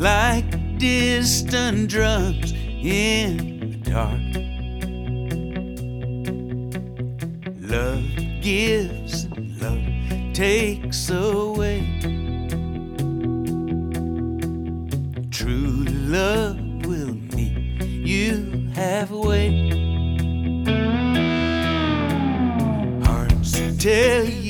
like distant drums in the dark. Love gives and love takes away. True love will meet you halfway. Hearts tell you